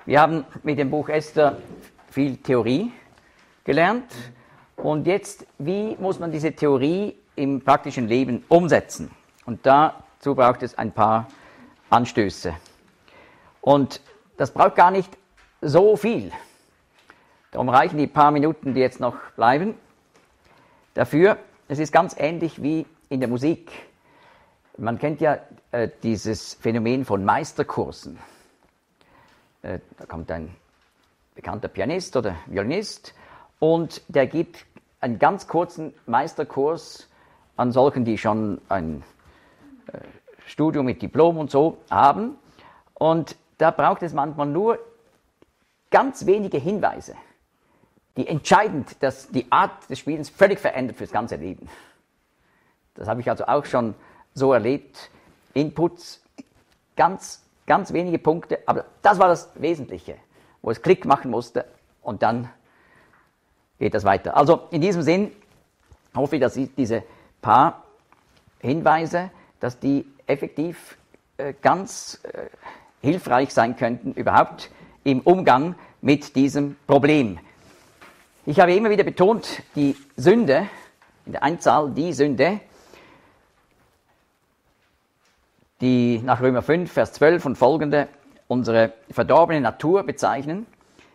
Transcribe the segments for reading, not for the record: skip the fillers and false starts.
Wir haben mit dem Buch Esther viel Theorie gelernt. Und jetzt, wie muss man diese Theorie im praktischen Leben umsetzen? Und dazu braucht es ein paar Anstöße. Und das braucht gar nicht so viel. Darum reichen die paar Minuten, die jetzt noch bleiben, dafür. Es ist ganz ähnlich wie in der Musik. Man kennt ja dieses Phänomen von Meisterkursen. Da kommt ein bekannter Pianist oder Violinist und der gibt einen ganz kurzen Meisterkurs an solchen, die schon ein Studium mit Diplom und so haben. Und da braucht es manchmal nur ganz wenige Hinweise, die entscheidend die Art des Spielens völlig verändert fürs ganze Leben. Das habe ich also auch schon so erlebt. Inputs, ganz wenige Punkte, aber das war das Wesentliche, wo es Klick machen musste und dann geht das weiter. Also in diesem Sinn hoffe ich, dass diese paar Hinweise, dass die effektiv ganz hilfreich sein könnten, überhaupt im Umgang mit diesem Problem. Ich habe immer wieder betont, die Sünde, in der Einzahl die Sünde, die nach Römer 5, Vers 12 und folgende unsere verdorbene Natur bezeichnet.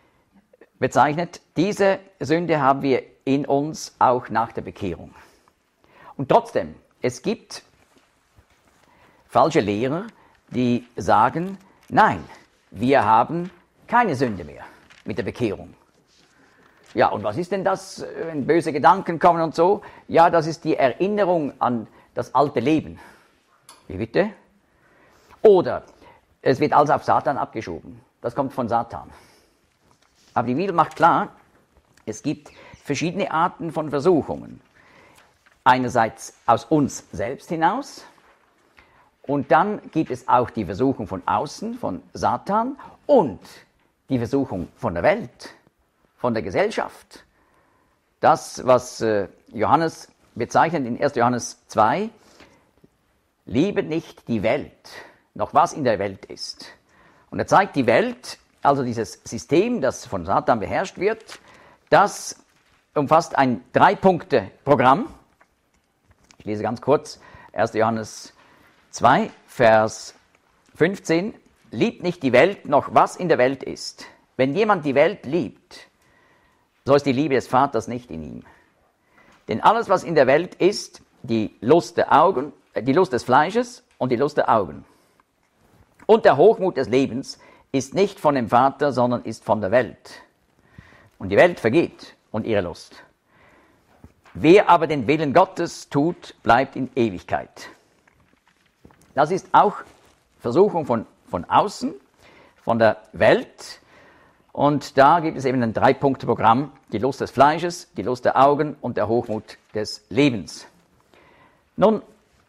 Diese Sünde haben wir in uns auch nach der Bekehrung. Und trotzdem, es gibt falsche Lehrer, die sagen, nein, wir haben keine Sünde mehr mit der Bekehrung. Ja, und was ist denn das, wenn böse Gedanken kommen und so? Ja, das ist die Erinnerung an das alte Leben. Wie bitte? Oder es wird alles auf Satan abgeschoben. Das kommt von Satan. Aber die Bibel macht klar, es gibt verschiedene Arten von Versuchungen. Einerseits aus uns selbst hinaus und dann gibt es auch die Versuchung von außen, von Satan und die Versuchung von der Welt, von der Gesellschaft. Das, was Johannes bezeichnet in 1. Johannes 2, liebe nicht die Welt, noch was in der Welt ist. Und er zeigt die Welt, also dieses System, das von Satan beherrscht wird, das umfasst ein 3-Punkte-Programm. Ich lese ganz kurz 1. Johannes 2, Vers 15. Liebt nicht die Welt, noch was in der Welt ist. Wenn jemand die Welt liebt, so ist die Liebe des Vaters nicht in ihm. Denn alles, was in der Welt ist, die Lust der Augen, die Lust des Fleisches und die Lust der Augen. Und der Hochmut des Lebens ist nicht von dem Vater, sondern ist von der Welt. Und die Welt vergeht und ihre Lust. Wer aber den Willen Gottes tut, bleibt in Ewigkeit. Das ist auch Versuchung von außen, von der Welt. Und da gibt es eben ein 3-Punkte-Programm, die Lust des Fleisches, die Lust der Augen und der Hochmut des Lebens. Nun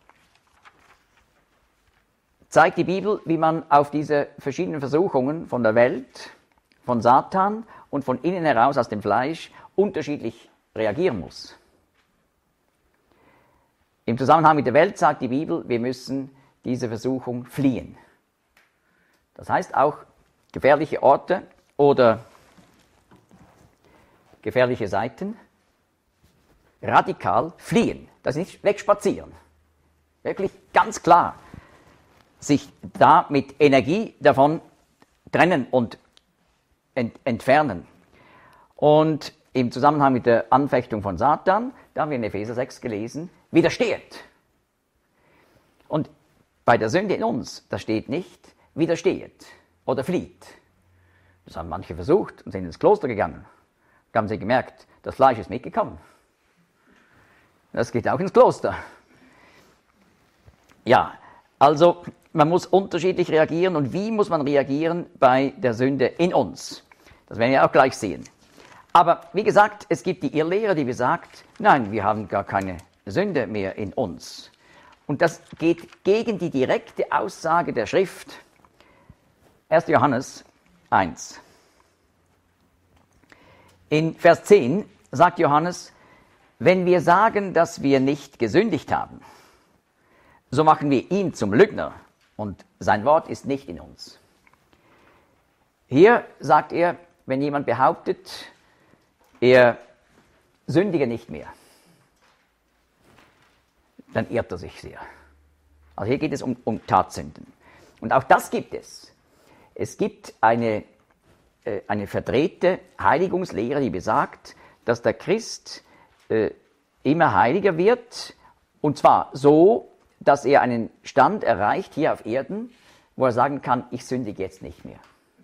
zeigt die Bibel, wie man auf diese verschiedenen Versuchungen von der Welt, von Satan und von innen heraus aus dem Fleisch unterschiedlich reagieren muss. Im Zusammenhang mit der Welt sagt die Bibel, wir müssen diese Versuchung fliehen. Das heißt auch gefährliche Orte oder gefährliche Seiten radikal fliehen. Das ist nicht wegspazieren. Wirklich ganz klar sich da mit Energie davon trennen und entfernen. Und im Zusammenhang mit der Anfechtung von Satan, da haben wir in Epheser 6 gelesen, widersteht. Und bei der Sünde in uns, da steht nicht, widersteht oder flieht. Das haben manche versucht und sind ins Kloster gegangen. Da haben sie gemerkt, das Fleisch ist mitgekommen. Das geht auch ins Kloster. Ja, also man muss unterschiedlich reagieren. Und wie muss man reagieren bei der Sünde in uns? Das werden wir auch gleich sehen. Aber wie gesagt, es gibt die Irrlehre, die besagt, nein, wir haben gar keine Sünde mehr in uns. Und das geht gegen die direkte Aussage der Schrift. 1. Johannes 1. In Vers 10 sagt Johannes, wenn wir sagen, dass wir nicht gesündigt haben, so machen wir ihn zum Lügner und sein Wort ist nicht in uns. Hier sagt er, wenn jemand behauptet, er sündige nicht mehr, dann irrt er sich sehr. Also hier geht es um Tatsünden. Und auch das gibt es. Es gibt eine verdrehte Heiligungslehre, die besagt, dass der Christ immer heiliger wird, und zwar so, dass er einen Stand erreicht hier auf Erden, wo er sagen kann, ich sündige jetzt nicht mehr.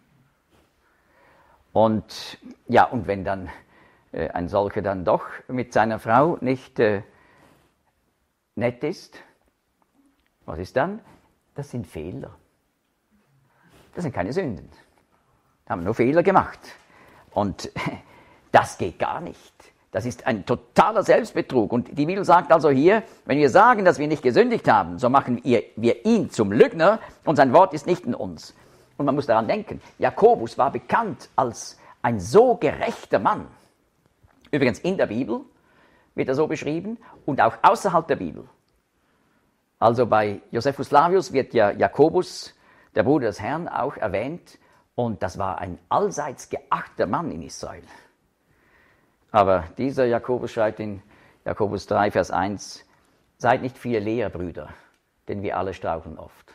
Und ja, und wenn dann ein solcher dann doch mit seiner Frau nicht nett ist, was ist dann? Das sind Fehler. Das sind keine Sünden. Da haben wir nur Fehler gemacht. Und das geht gar nicht. Das ist ein totaler Selbstbetrug. Und die Bibel sagt also hier, wenn wir sagen, dass wir nicht gesündigt haben, so machen wir ihn zum Lügner und sein Wort ist nicht in uns. Und man muss daran denken, Jakobus war bekannt als ein so gerechter Mann. Übrigens in der Bibel wird er so beschrieben und auch außerhalb der Bibel. Also bei Josephus Flavius wird ja Jakobus, der Bruder des Herrn, auch erwähnt. Und das war ein allseits geachteter Mann in Israel. Aber dieser Jakobus schreibt in Jakobus 3, Vers 1, seid nicht viele Lehrbrüder, denn wir alle straucheln oft.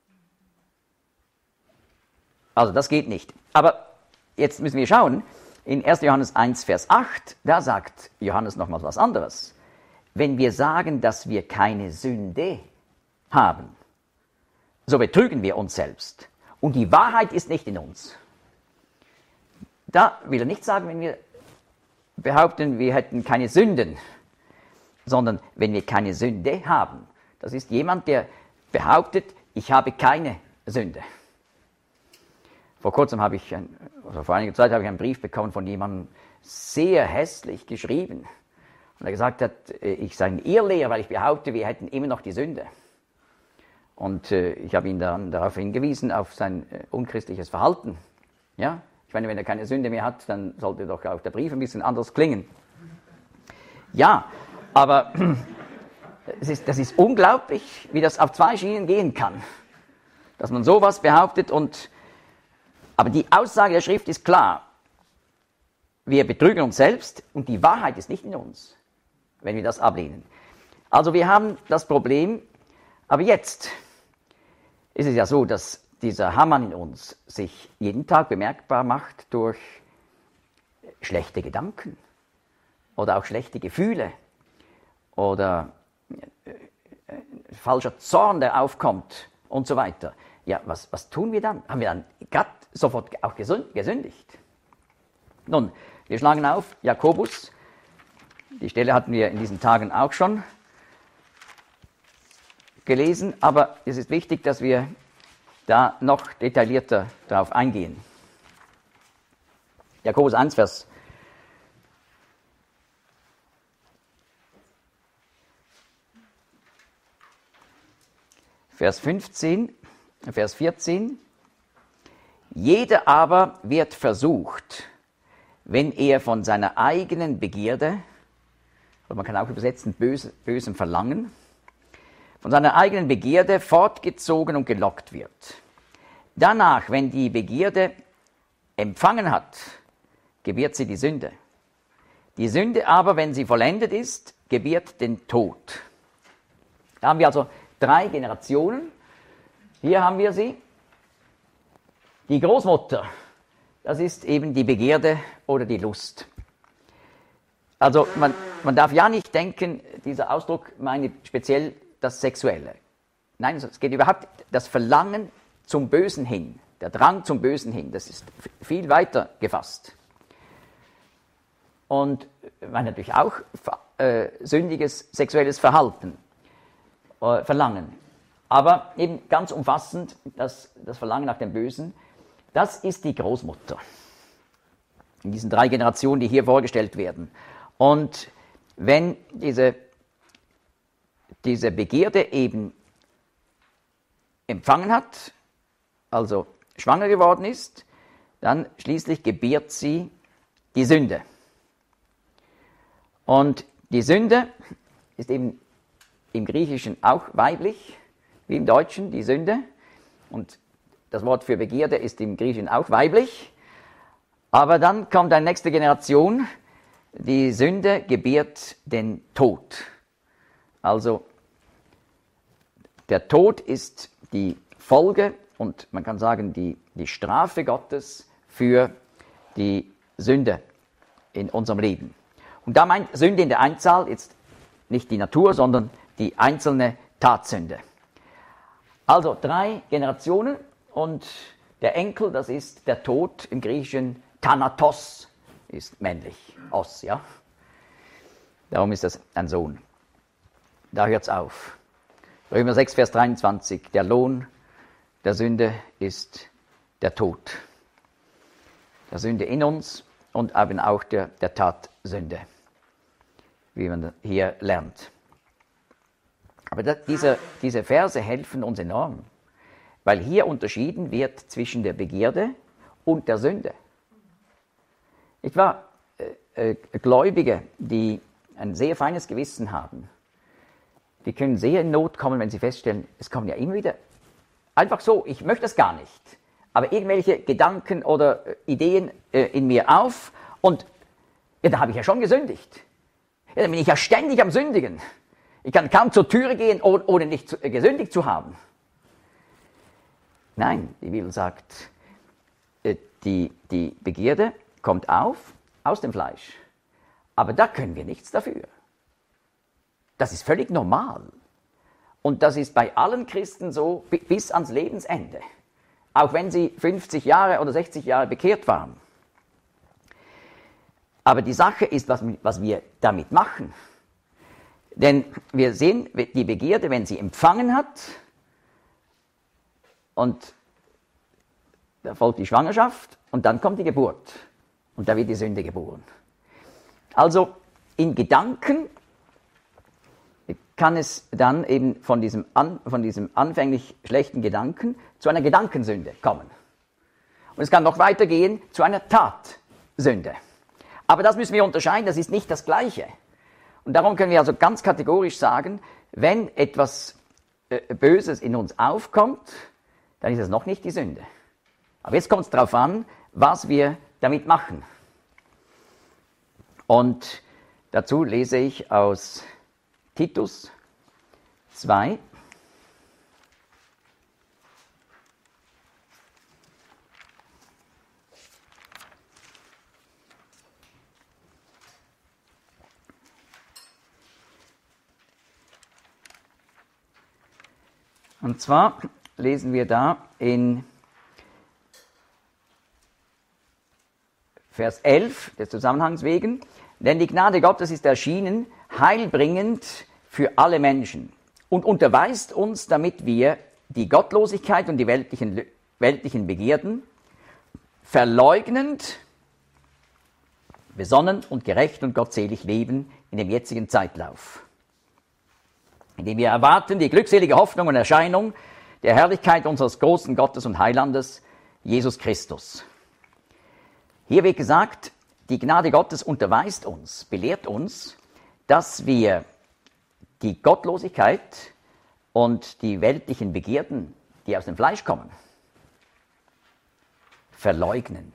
Also das geht nicht. Aber jetzt müssen wir schauen, in 1. Johannes 1, Vers 8, da sagt Johannes nochmals was anderes. Wenn wir sagen, dass wir keine Sünde haben, so betrügen wir uns selbst. Und die Wahrheit ist nicht in uns. Da will er nicht sagen, wenn wir behaupten, wir hätten keine Sünden, sondern wenn wir keine Sünde haben. Das ist jemand, der behauptet, ich habe keine Sünde. Vor einiger Zeit habe ich einen Brief bekommen von jemandem, sehr hässlich geschrieben. Und er gesagt hat, ich sei ein Irrlehrer, weil ich behaupte, wir hätten immer noch die Sünde. Und ich habe ihn dann darauf hingewiesen, auf sein unchristliches Verhalten. Ja? Ich meine, wenn er keine Sünde mehr hat, dann sollte doch auch der Brief ein bisschen anders klingen. Ja, aber das ist unglaublich, wie das auf zwei Schienen gehen kann. Dass man sowas behauptet aber die Aussage der Schrift ist klar. Wir betrügen uns selbst und die Wahrheit ist nicht in uns, wenn wir das ablehnen. Also wir haben das Problem, aber jetzt ist es ja so, dass dieser Hamann in uns sich jeden Tag bemerkbar macht durch schlechte Gedanken oder auch schlechte Gefühle oder falscher Zorn, der aufkommt und so weiter. Ja, was tun wir dann? Haben wir dann Gott sofort auch gesündigt? Nun, wir schlagen auf Jakobus. Die Stelle hatten wir in diesen Tagen auch schon gelesen, aber es ist wichtig, dass wir da noch detaillierter darauf eingehen. Jakobus 1, Vers 15, Vers 14. Jeder aber wird versucht, wenn er von seiner eigenen Begierde, oder man kann auch übersetzen, bösem Verlangen, von seiner eigenen Begierde fortgezogen und gelockt wird. Danach, wenn die Begierde empfangen hat, gebiert sie die Sünde. Die Sünde aber, wenn sie vollendet ist, gebiert den Tod. Da haben wir also 3 Generationen. Hier haben wir sie. Die Großmutter, das ist eben die Begierde oder die Lust. Also man darf ja nicht denken, dieser Ausdruck meine speziell das Sexuelle. Nein, es geht überhaupt das Verlangen zum Bösen hin, der Drang zum Bösen hin, das ist viel weiter gefasst. Und man natürlich auch sündiges sexuelles Verhalten, Verlangen. Aber eben ganz umfassend, das Verlangen nach dem Bösen, das ist die Großmutter. In diesen 3 Generationen, die hier vorgestellt werden. Und wenn diese Begierde eben empfangen hat, also schwanger geworden ist, dann schließlich gebiert sie die Sünde. Und die Sünde ist eben im Griechischen auch weiblich, wie im Deutschen, die Sünde. Und das Wort für Begierde ist im Griechischen auch weiblich. Aber dann kommt eine nächste Generation, die Sünde gebiert den Tod. Also der Tod ist die Folge und man kann sagen die Strafe Gottes für die Sünde in unserem Leben. Und da meint Sünde in der Einzahl jetzt nicht die Natur, sondern die einzelne Tatsünde. Also 3 Generationen und der Enkel, das ist der Tod, im Griechischen Thanatos, ist männlich, Os, ja. Darum ist das ein Sohn. Da hört es auf. Römer 6, Vers 23, der Lohn der Sünde ist der Tod. Der Sünde in uns und eben auch der Tatsünde, wie man hier lernt. Aber diese Verse helfen uns enorm, weil hier unterschieden wird zwischen der Begierde und der Sünde. Ich war Gläubige, die ein sehr feines Gewissen haben, die können sehr in Not kommen, wenn sie feststellen, es kommen ja immer wieder, einfach so, ich möchte das gar nicht, aber irgendwelche Gedanken oder Ideen in mir auf und ja, da habe ich ja schon gesündigt. Ja, dann bin ich ja ständig am Sündigen. Ich kann kaum zur Türe gehen, ohne nicht gesündigt zu haben. Nein, die Bibel sagt, die Begierde kommt aus dem Fleisch. Aber da können wir nichts dafür. Das ist völlig normal. Und das ist bei allen Christen so bis ans Lebensende. Auch wenn sie 50 Jahre oder 60 Jahre bekehrt waren. Aber die Sache ist, was wir damit machen. Denn wir sehen, die Begierde, wenn sie empfangen hat, und da folgt die Schwangerschaft und dann kommt die Geburt. Und da wird die Sünde geboren. Also in Gedanken kann es dann eben von diesem anfänglich schlechten Gedanken zu einer Gedankensünde kommen. Und es kann noch weitergehen zu einer Tatsünde. Aber das müssen wir unterscheiden, das ist nicht das Gleiche. Und darum können wir also ganz kategorisch sagen, wenn etwas Böses in uns aufkommt, dann ist es noch nicht die Sünde. Aber jetzt kommt es darauf an, was wir damit machen. Und dazu lese ich aus Titus 2. Und zwar lesen wir da in Vers 11 des Zusammenhangs wegen, denn die Gnade Gottes ist erschienen, heilbringend für alle Menschen und unterweist uns, damit wir die Gottlosigkeit und die weltlichen Begierden verleugnend, besonnen und gerecht und gottselig leben in dem jetzigen Zeitlauf, indem wir erwarten die glückselige Hoffnung und Erscheinung der Herrlichkeit unseres großen Gottes und Heilandes, Jesus Christus. Hier wird gesagt, die Gnade Gottes unterweist uns, belehrt uns, dass wir die Gottlosigkeit und die weltlichen Begierden, die aus dem Fleisch kommen, verleugnen.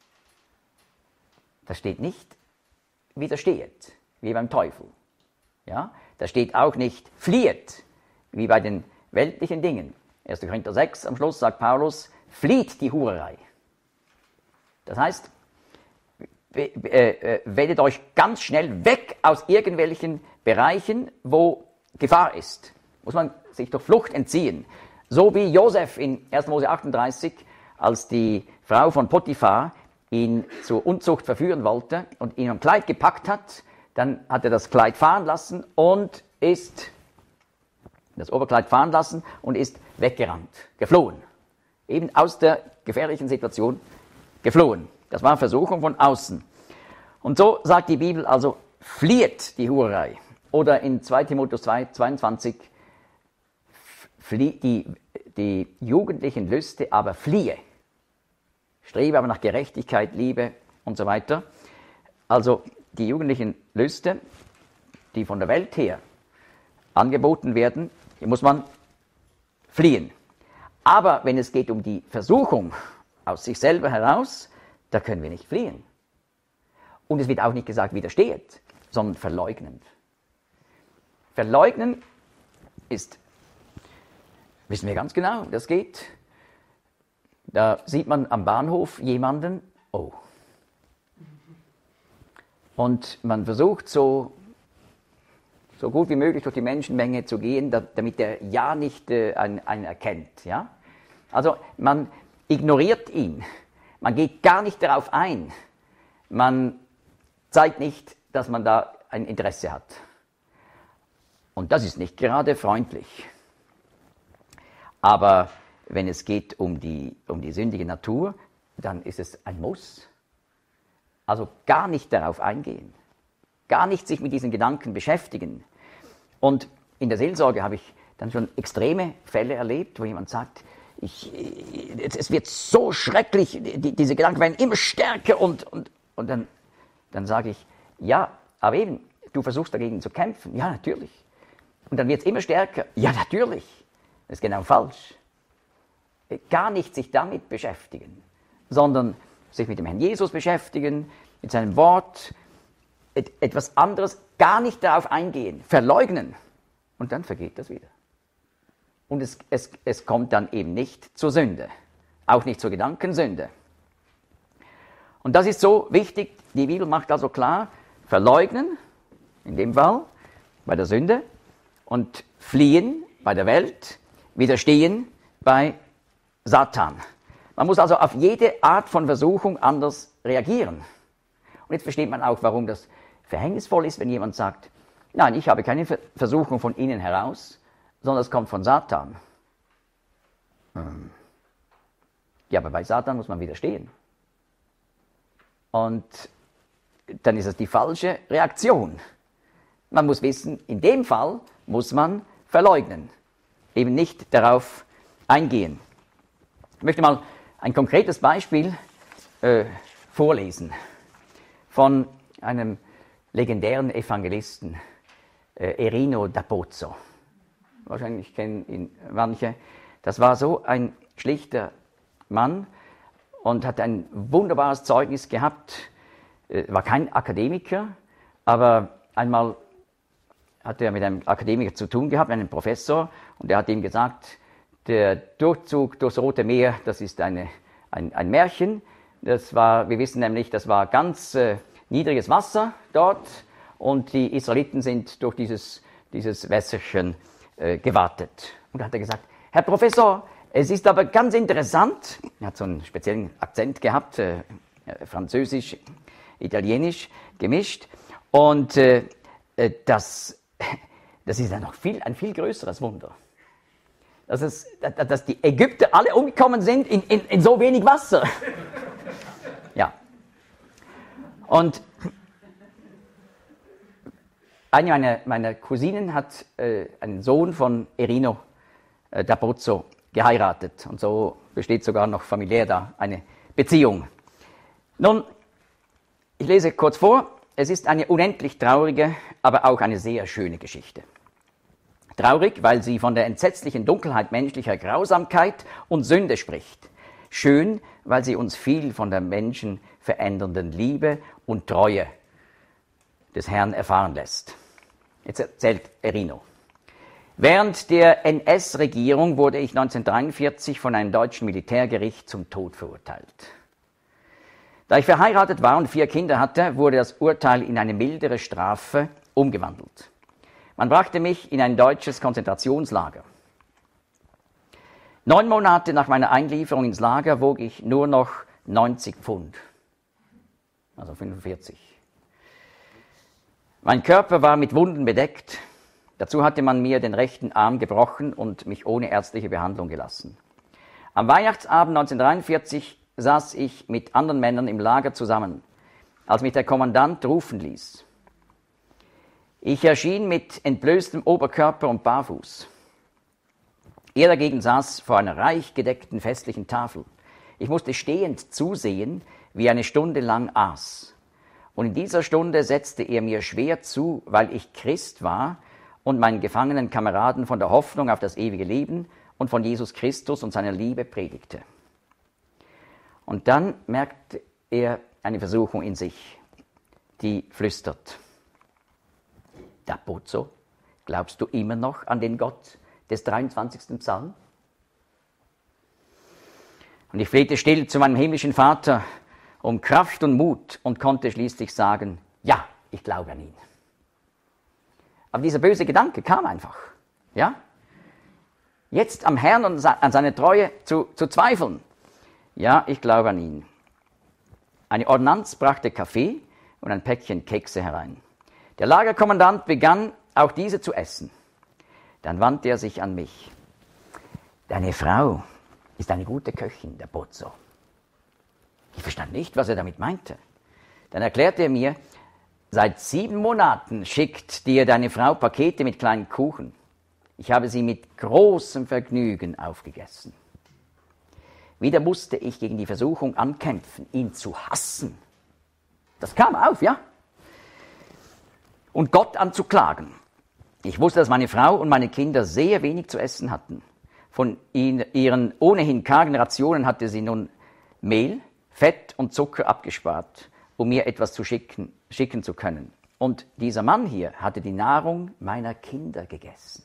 Das steht nicht widerstehet, wie beim Teufel. Ja? Da steht auch nicht flieht, wie bei den weltlichen Dingen. 1. Korinther 6 am Schluss sagt Paulus, flieht die Hurerei. Das heißt, wendet euch ganz schnell weg aus irgendwelchen Bereichen, wo Gefahr ist. Muss man sich durch Flucht entziehen. So wie Josef in 1. Mose 38, als die Frau von Potiphar ihn zur Unzucht verführen wollte und ihn am Kleid gepackt hat, dann hat er das Kleid fahren lassen und das Oberkleid fahren lassen und ist weggerannt, geflohen. Eben aus der gefährlichen Situation geflohen. Das war Versuchung von außen. Und so sagt die Bibel also, flieht die Hurerei. Oder in 2 Timotheus 2,22, die jugendlichen Lüste aber fliehe. Strebe aber nach Gerechtigkeit, Liebe und so weiter. Also die jugendlichen Lüste, die von der Welt her angeboten werden, die muss man fliehen. Aber wenn es geht um die Versuchung aus sich selber heraus, da können wir nicht fliehen. Und es wird auch nicht gesagt widersteht, sondern verleugnend. Verleugnen ist, wissen wir ganz genau, das geht. Da sieht man am Bahnhof jemanden, oh. Und man versucht so gut wie möglich durch die Menschenmenge zu gehen, damit er ja nicht einen erkennt. Ja? Also man ignoriert ihn, man geht gar nicht darauf ein, man zeigt nicht, dass man da ein Interesse hat. Und das ist nicht gerade freundlich. Aber wenn es geht um die sündige Natur, dann ist es ein Muss. Also gar nicht darauf eingehen, gar nicht sich mit diesen Gedanken beschäftigen. Und in der Seelsorge habe ich dann schon extreme Fälle erlebt, wo jemand sagt, es wird so schrecklich, diese Gedanken werden immer stärker und dann sage ich, ja, aber eben, du versuchst dagegen zu kämpfen, ja natürlich. Und dann wird es immer stärker, ja natürlich. Das ist genau falsch. Gar nicht sich damit beschäftigen, sondern sich mit dem Herrn Jesus beschäftigen, mit seinem Wort, etwas anderes, gar nicht darauf eingehen, verleugnen und dann vergeht das wieder. Und es kommt dann eben nicht zur Sünde, auch nicht zur Gedankensünde. Und das ist so wichtig, die Bibel macht also klar, verleugnen, in dem Fall, bei der Sünde, und fliehen bei der Welt, widerstehen bei Satan. Man muss also auf jede Art von Versuchung anders reagieren. Und jetzt versteht man auch, warum das verhängnisvoll ist, wenn jemand sagt, nein, ich habe keine Versuchung von innen heraus, sondern es kommt von Satan. Ja, aber bei Satan muss man widerstehen. Und dann ist es die falsche Reaktion. Man muss wissen, in dem Fall muss man verleugnen, eben nicht darauf eingehen. Ich möchte mal ein konkretes Beispiel vorlesen von einem legendären Evangelisten, Erino d'Apozzo. Wahrscheinlich kennen ihn manche. Das war so ein schlichter Mann und hat ein wunderbares Zeugnis gehabt. War kein Akademiker, aber einmal hat er mit einem Akademiker zu tun gehabt, einem Professor, und er hat ihm gesagt, der Durchzug durchs Rote Meer, das ist ein Märchen. Wir wissen nämlich, das war ganz niedriges Wasser dort und die Israeliten sind durch dieses Wässerchen gewartet. Und da hat er gesagt, Herr Professor, es ist aber ganz interessant, er hat so einen speziellen Akzent gehabt, französisch, italienisch gemischt, und das ist ja noch ein viel größeres Wunder. Dass die Ägypter alle umgekommen sind in so wenig Wasser. Ja. Und eine meiner Cousinen hat einen Sohn von Erino d'Apozzo geheiratet. Und so besteht sogar noch familiär da eine Beziehung. Nun, ich lese kurz vor. Es ist eine unendlich traurige, aber auch eine sehr schöne Geschichte. Traurig, weil sie von der entsetzlichen Dunkelheit menschlicher Grausamkeit und Sünde spricht. Schön, weil sie uns viel von der Menschen verändernden Liebe und Treue des Herrn erfahren lässt. Jetzt erzählt Erino. Während der NS-Regierung wurde ich 1943 von einem deutschen Militärgericht zum Tod verurteilt. Da ich verheiratet war und 4 Kinder hatte, wurde das Urteil in eine mildere Strafe umgewandelt. Man brachte mich in ein deutsches Konzentrationslager. 9 Monate nach meiner Einlieferung ins Lager wog ich nur noch 90 Pfund, also 45. Mein Körper war mit Wunden bedeckt. Dazu hatte man mir den rechten Arm gebrochen und mich ohne ärztliche Behandlung gelassen. Am Weihnachtsabend 1943 saß ich mit anderen Männern im Lager zusammen, als mich der Kommandant rufen ließ. Ich erschien mit entblößtem Oberkörper und barfuß. Er dagegen saß vor einer reich gedeckten festlichen Tafel. Ich musste stehend zusehen, wie er eine Stunde lang aß. Und in dieser Stunde setzte er mir schwer zu, weil ich Christ war und meinen gefangenen Kameraden von der Hoffnung auf das ewige Leben und von Jesus Christus und seiner Liebe predigte. Und dann merkt er eine Versuchung in sich, die flüstert: Da Pozzo, glaubst du immer noch an den Gott des 23. Psalms? Und ich flehte still zu meinem himmlischen Vater um Kraft und Mut und konnte schließlich sagen: Ja, ich glaube an ihn. Aber dieser böse Gedanke kam einfach. Ja? Jetzt am Herrn und an seine Treue zu zweifeln. Ja, ich glaube an ihn. Eine Ordonnanz brachte Kaffee und ein Päckchen Kekse herein. Der Lagerkommandant begann, auch diese zu essen. Dann wandte er sich an mich. Deine Frau ist eine gute Köchin, der Pozzo. Ich verstand nicht, was er damit meinte. Dann erklärte er mir, seit 7 Monaten schickt dir deine Frau Pakete mit kleinen Kuchen. Ich habe sie mit großem Vergnügen aufgegessen. Wieder musste ich gegen die Versuchung ankämpfen, ihn zu hassen. Das kam auf, ja? Und Gott anzuklagen. Ich wusste, dass meine Frau und meine Kinder sehr wenig zu essen hatten. Von ihren ohnehin kargen Rationen hatte sie nun Mehl, Fett und Zucker abgespart, um mir etwas zu schicken zu können. Und dieser Mann hier hatte die Nahrung meiner Kinder gegessen.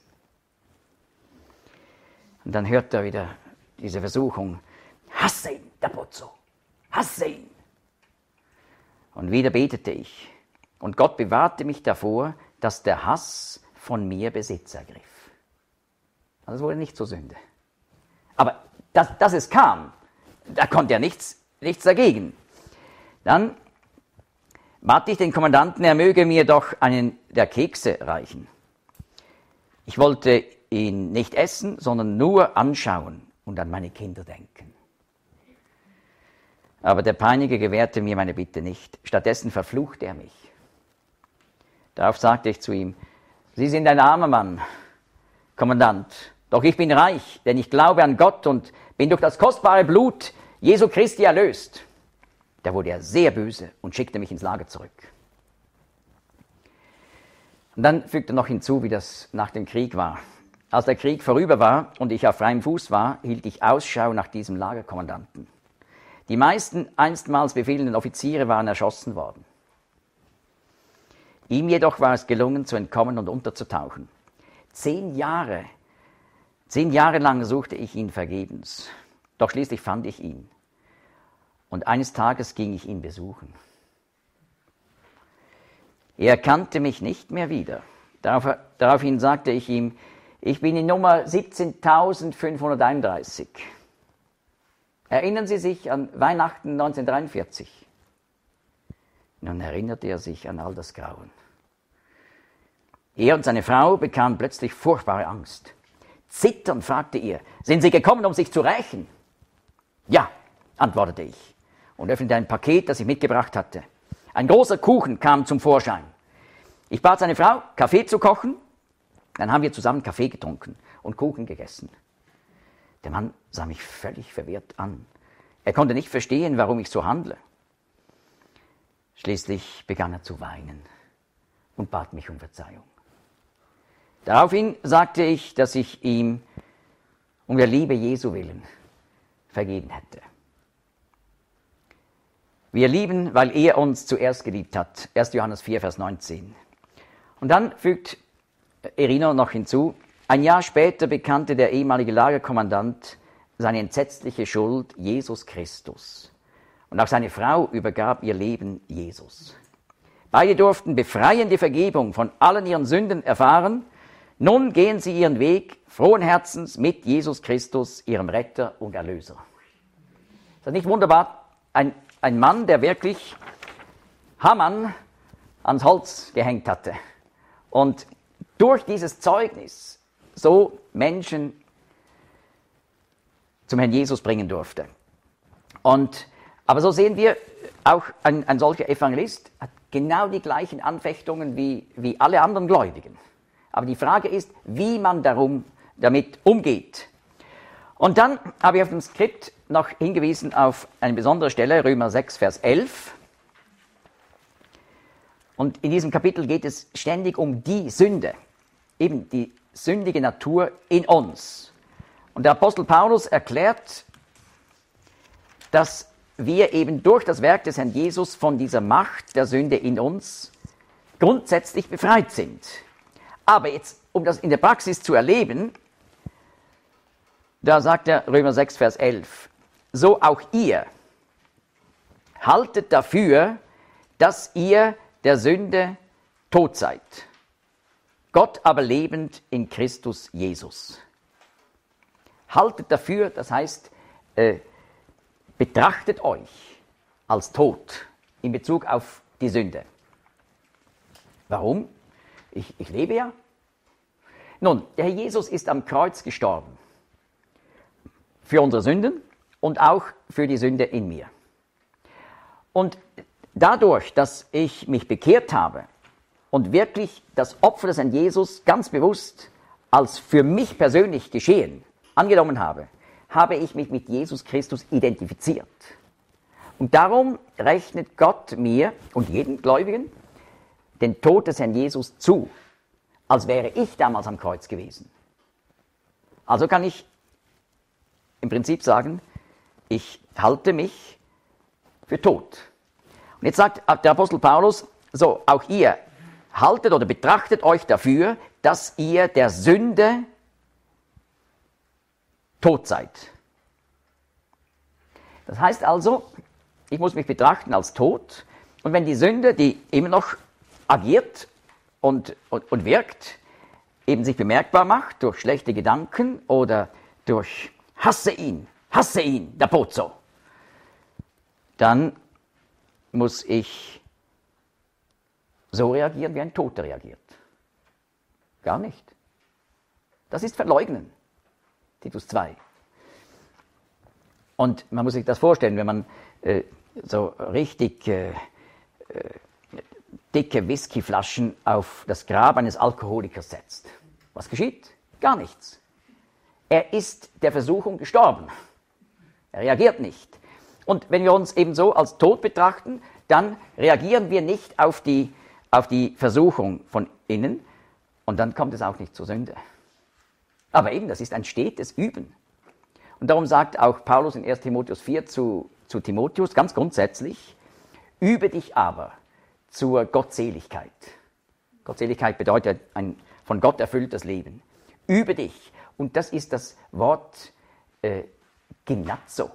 Und dann hört er wieder diese Versuchung: Hasse ihn, der Pozzo, hasse ihn. Und wieder betete ich. Und Gott bewahrte mich davor, dass der Hass von mir Besitz ergriff. Das wurde nicht zur Sünde. Aber dass es kam, da konnte er nichts dagegen. Dann bat ich den Kommandanten, er möge mir doch einen der Kekse reichen. Ich wollte ihn nicht essen, sondern nur anschauen und an meine Kinder denken. Aber der Peiniger gewährte mir meine Bitte nicht. Stattdessen verfluchte er mich. Darauf sagte ich zu ihm: Sie sind ein armer Mann, Kommandant, doch ich bin reich, denn ich glaube an Gott und bin durch das kostbare Blut Jesu Christi erlöst. Da wurde er sehr böse und schickte mich ins Lager zurück. Und dann fügte er noch hinzu, wie das nach dem Krieg war. Als der Krieg vorüber war und ich auf freiem Fuß war, hielt ich Ausschau nach diesem Lagerkommandanten. Die meisten einstmals befehlenden Offiziere waren erschossen worden. Ihm jedoch war es gelungen, zu entkommen und unterzutauchen. 10 Jahre lang suchte ich ihn vergebens. Doch schließlich fand ich ihn. Und eines Tages ging ich ihn besuchen. Er erkannte mich nicht mehr wieder. Daraufhin sagte ich ihm: Ich bin die Nummer 17.531. Erinnern Sie sich an Weihnachten 1943? Nun erinnerte er sich an all das Grauen. Er und seine Frau bekamen plötzlich furchtbare Angst. Zitternd fragte er: Sind Sie gekommen, um sich zu rächen? Ja, antwortete ich und öffnete ein Paket, das ich mitgebracht hatte. Ein großer Kuchen kam zum Vorschein. Ich bat seine Frau, Kaffee zu kochen. Dann haben wir zusammen Kaffee getrunken und Kuchen gegessen. Der Mann sah mich völlig verwirrt an. Er konnte nicht verstehen, warum ich so handle. Schließlich begann er zu weinen und bat mich um Verzeihung. Daraufhin sagte ich, dass ich ihm um der Liebe Jesu willen vergeben hätte. Wir lieben, weil er uns zuerst geliebt hat. 1. Johannes 4, Vers 19. Und dann fügt Irino noch hinzu: Ein Jahr später bekannte der ehemalige Lagerkommandant seine entsetzliche Schuld Jesus Christus. Und auch seine Frau übergab ihr Leben Jesus. Beide durften befreiende Vergebung von allen ihren Sünden erfahren. Nun gehen sie ihren Weg frohen Herzens mit Jesus Christus, ihrem Retter und Erlöser. Ist das nicht wunderbar? Ein Mann, der wirklich Haman ans Holz gehängt hatte. Und durch dieses Zeugnis so Menschen zum Herrn Jesus bringen durfte. Aber so sehen wir, auch ein solcher Evangelist hat genau die gleichen Anfechtungen wie alle anderen Gläubigen. Aber die Frage ist, wie man damit umgeht. Und dann habe ich auf dem Skript noch hingewiesen auf eine besondere Stelle, Römer 6, Vers 11. Und in diesem Kapitel geht es ständig um die Sünde, eben die sündige Natur in uns. Und der Apostel Paulus erklärt, dass wir eben durch das Werk des Herrn Jesus von dieser Macht der Sünde in uns grundsätzlich befreit sind. Aber jetzt, um das in der Praxis zu erleben, da sagt er Römer 6, Vers 11, so auch ihr haltet dafür, dass ihr der Sünde tot seid, Gott aber lebend in Christus Jesus. Haltet dafür, das heißt, betrachtet euch als tot in Bezug auf die Sünde. Warum? Ich lebe ja. Nun, der Herr Jesus ist am Kreuz gestorben. Für unsere Sünden und auch für die Sünde in mir. Und dadurch, dass ich mich bekehrt habe und wirklich das Opfer des Herrn Jesus ganz bewusst als für mich persönlich geschehen angenommen habe, habe ich mich mit Jesus Christus identifiziert. Und darum rechnet Gott mir und jedem Gläubigen den Tod des Herrn Jesus zu, als wäre ich damals am Kreuz gewesen. Also kann ich im Prinzip sagen, ich halte mich für tot. Und jetzt sagt der Apostel Paulus, so, auch ihr haltet oder betrachtet euch dafür, dass ihr der Sünde tot seid. Das heißt also, ich muss mich betrachten als tot. Und wenn die Sünde, die immer noch agiert und wirkt, eben sich bemerkbar macht durch schlechte Gedanken oder durch hasse ihn, der Pozzo, dann muss ich so reagieren, wie ein Toter reagiert. Gar nicht. Das ist Verleugnen. Titus 2. Und man muss sich das vorstellen, wenn man so richtig dicke Whiskyflaschen auf das Grab eines Alkoholikers setzt. Was geschieht? Gar nichts. Er ist der Versuchung gestorben. Er reagiert nicht. Und wenn wir uns eben so als tot betrachten, dann reagieren wir nicht auf die Versuchung von innen und dann kommt es auch nicht zur Sünde. Aber eben, das ist ein stetes Üben. Und darum sagt auch Paulus in 1 Timotheus 4 zu Timotheus ganz grundsätzlich, übe dich aber zur Gottseligkeit. Gottseligkeit bedeutet ein von Gott erfülltes Leben. Übe dich. Und das ist das Wort Gymnazo.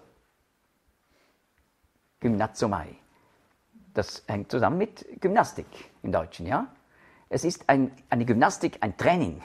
Gymnazomai. Das hängt zusammen mit Gymnastik im Deutschen, ja? Es ist eine Gymnastik, ein Training.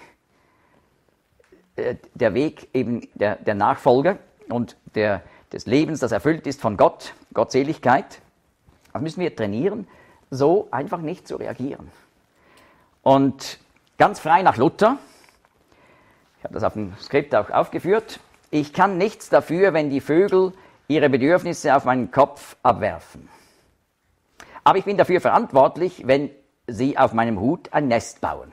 Der Weg eben der Nachfolge und des Lebens, das erfüllt ist von Gott, Gottseligkeit. Das müssen wir trainieren, so einfach nicht zu reagieren. Und ganz frei nach Luther, ich habe das auf dem Skript auch aufgeführt, ich kann nichts dafür, wenn die Vögel ihre Bedürfnisse auf meinen Kopf abwerfen. Aber ich bin dafür verantwortlich, wenn sie auf meinem Hut ein Nest bauen.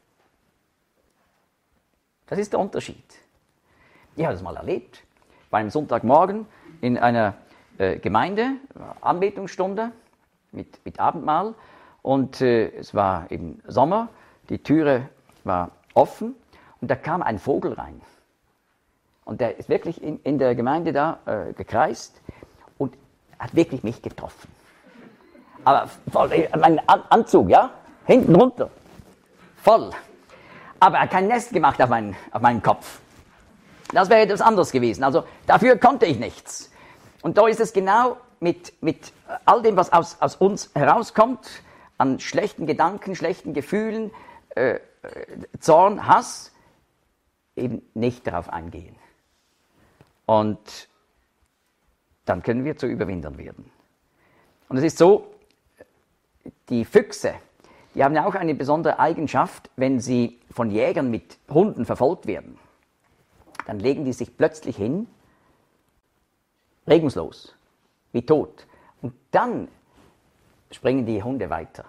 Das ist der Unterschied. Ich habe das mal erlebt. Bei einem Sonntagmorgen in einer Gemeinde, Anbetungsstunde mit Abendmahl. Und es war eben Sommer, die Türe war offen und da kam ein Vogel rein. Und der ist wirklich in der Gemeinde da gekreist und hat wirklich mich getroffen. Aber voll, mein Anzug, ja, hinten runter, voll. Aber er hat kein Nest gemacht auf meinen Kopf. Das wäre etwas anderes gewesen. Also dafür konnte ich nichts. Und da ist es genau mit all dem, was aus uns herauskommt, an schlechten Gedanken, schlechten Gefühlen, Zorn, Hass, eben nicht darauf eingehen. Und dann können wir zu Überwindern werden. Und es ist so, die Füchse, die haben ja auch eine besondere Eigenschaft, wenn sie von Jägern mit Hunden verfolgt werden. Dann legen die sich plötzlich hin, regungslos, wie tot. Und dann springen die Hunde weiter.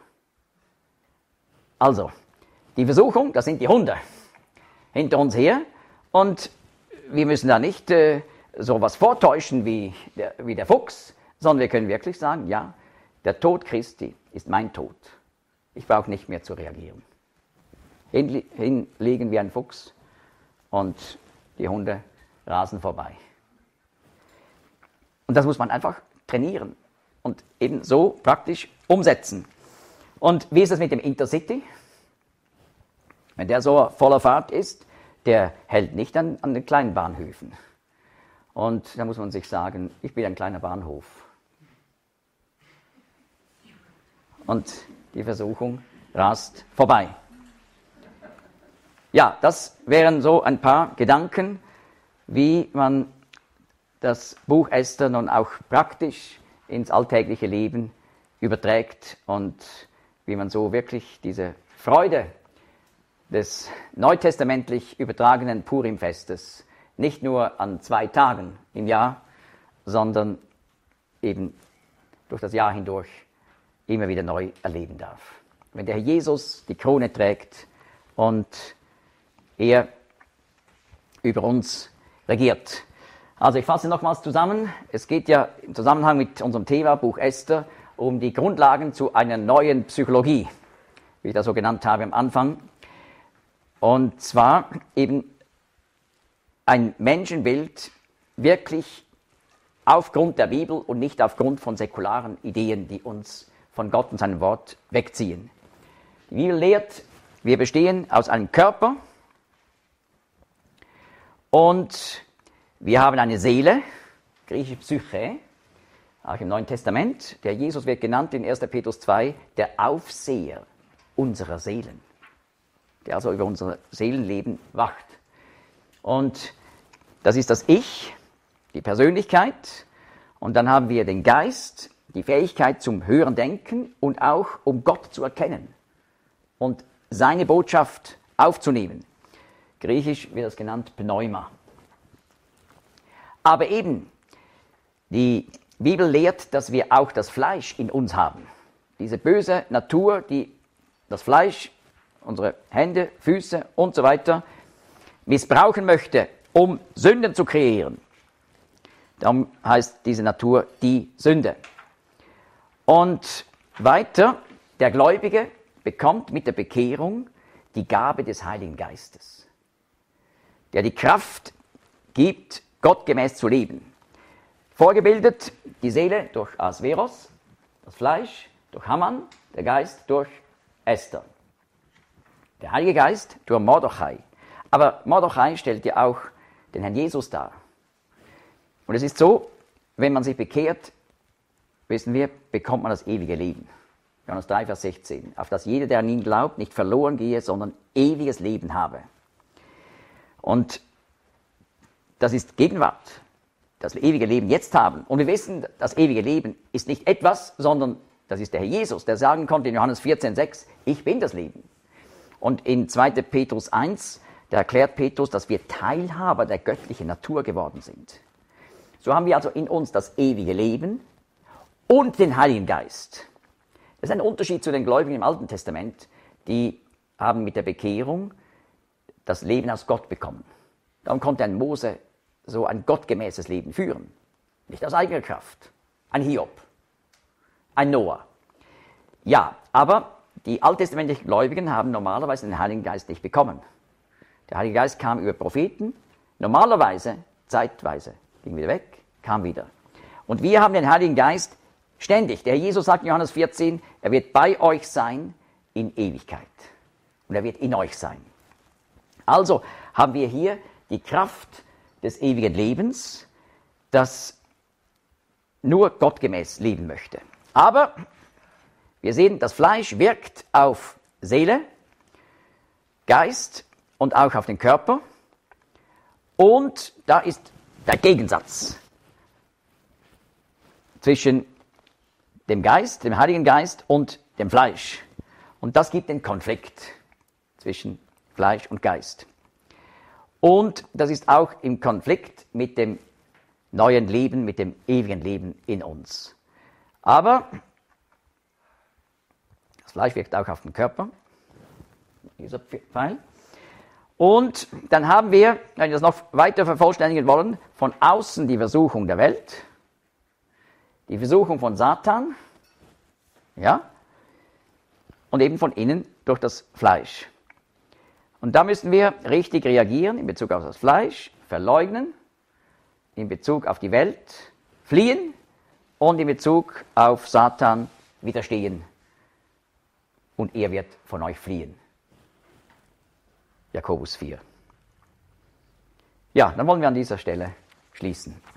Also, die Versuchung, das sind die Hunde hinter uns her. Und wir müssen da nicht so was vortäuschen wie der Fuchs, sondern wir können wirklich sagen, ja, der Tod Christi ist mein Tod. Ich brauche nicht mehr zu reagieren. Hinlegen wie ein Fuchs und die Hunde rasen vorbei. Und das muss man einfach trainieren und eben so praktisch umsetzen. Und wie ist es mit dem Intercity? Wenn der so voller Fahrt ist, der hält nicht an den kleinen Bahnhöfen. Und da muss man sich sagen, ich bin ein kleiner Bahnhof. Und die Versuchung rast vorbei. Ja, das wären so ein paar Gedanken, wie man das Buch Esther nun auch praktisch ins alltägliche Leben überträgt und wie man so wirklich diese Freude des neutestamentlich übertragenen Purimfestes nicht nur an 2 Tagen im Jahr, sondern eben durch das Jahr hindurch immer wieder neu erleben darf. Wenn der Herr Jesus die Krone trägt und er über uns regiert. Also ich fasse nochmals zusammen. Es geht ja im Zusammenhang mit unserem Thema Buch Esther um die Grundlagen zu einer neuen Psychologie, wie ich das so genannt habe am Anfang. Und zwar eben ein Menschenbild wirklich aufgrund der Bibel und nicht aufgrund von säkularen Ideen, die uns von Gott und seinem Wort wegziehen. Die Bibel lehrt, wir bestehen aus einem Körper und wir haben eine Seele, griechisch Psyche, auch im Neuen Testament. Der Jesus wird genannt in 1. Petrus 2, der Aufseher unserer Seelen, der also über unser Seelenleben wacht. Und das ist das Ich, die Persönlichkeit. Und dann haben wir den Geist, die Fähigkeit zum höheren Denken und auch um Gott zu erkennen und seine Botschaft aufzunehmen. Griechisch wird das genannt Pneuma. Aber eben, die Bibel lehrt, dass wir auch das Fleisch in uns haben. Diese böse Natur, die das Fleisch, unsere Hände, Füße und so weiter missbrauchen möchte, um Sünden zu kreieren. Darum heißt diese Natur die Sünde. Und weiter, der Gläubige bekommt mit der Bekehrung die Gabe des Heiligen Geistes, der die Kraft gibt, gottgemäß zu leben. Vorgebildet die Seele durch Asveros, das Fleisch durch Haman, der Geist durch Esther. Der Heilige Geist durch Mordechai. Aber Mordechai stellt ja auch den Herrn Jesus dar. Und es ist so, wenn man sich bekehrt, wissen wir, bekommt man das ewige Leben. Johannes 3, Vers 16. Auf dass jeder, der an ihn glaubt, nicht verloren gehe, sondern ewiges Leben habe. Und das ist Gegenwart. Das ewige Leben jetzt haben. Und wir wissen, das ewige Leben ist nicht etwas, sondern das ist der Herr Jesus, der sagen konnte in Johannes 14,6, ich bin das Leben. Und in 2. Petrus 1, da erklärt Petrus, dass wir Teilhaber der göttlichen Natur geworden sind. So haben wir also in uns das ewige Leben und den Heiligen Geist. Das ist ein Unterschied zu den Gläubigen im Alten Testament, die haben mit der Bekehrung das Leben aus Gott bekommen. Darum konnte ein Mose so ein gottgemäßes Leben führen. Nicht aus eigener Kraft. Ein Hiob. Ein Noah. Ja, aber die alttestamentlichen Gläubigen haben normalerweise den Heiligen Geist nicht bekommen. Der Heilige Geist kam über Propheten, normalerweise, zeitweise, ging wieder weg, kam wieder. Und wir haben den Heiligen Geist ständig. Der Herr Jesus sagt in Johannes 14, er wird bei euch sein in Ewigkeit. Und er wird in euch sein. Also haben wir hier die Kraft des ewigen Lebens, das nur gottgemäß leben möchte. Aber wir sehen, das Fleisch wirkt auf Seele, Geist und auch auf den Körper. Und da ist der Gegensatz zwischen dem Geist, dem Heiligen Geist und dem Fleisch. Und das gibt den Konflikt zwischen Fleisch und Geist. Und das ist auch im Konflikt mit dem neuen Leben, mit dem ewigen Leben in uns. Aber das Fleisch wirkt auch auf den Körper, dieser Pfeil. Und dann haben wir, wenn wir das noch weiter vervollständigen wollen, von außen die Versuchung der Welt, die Versuchung von Satan, ja, und eben von innen durch das Fleisch. Und da müssen wir richtig reagieren in Bezug auf das Fleisch, verleugnen in Bezug auf die Welt fliehen und in Bezug auf Satan widerstehen. Und er wird von euch fliehen. Jakobus 4. Ja, dann wollen wir an dieser Stelle schließen.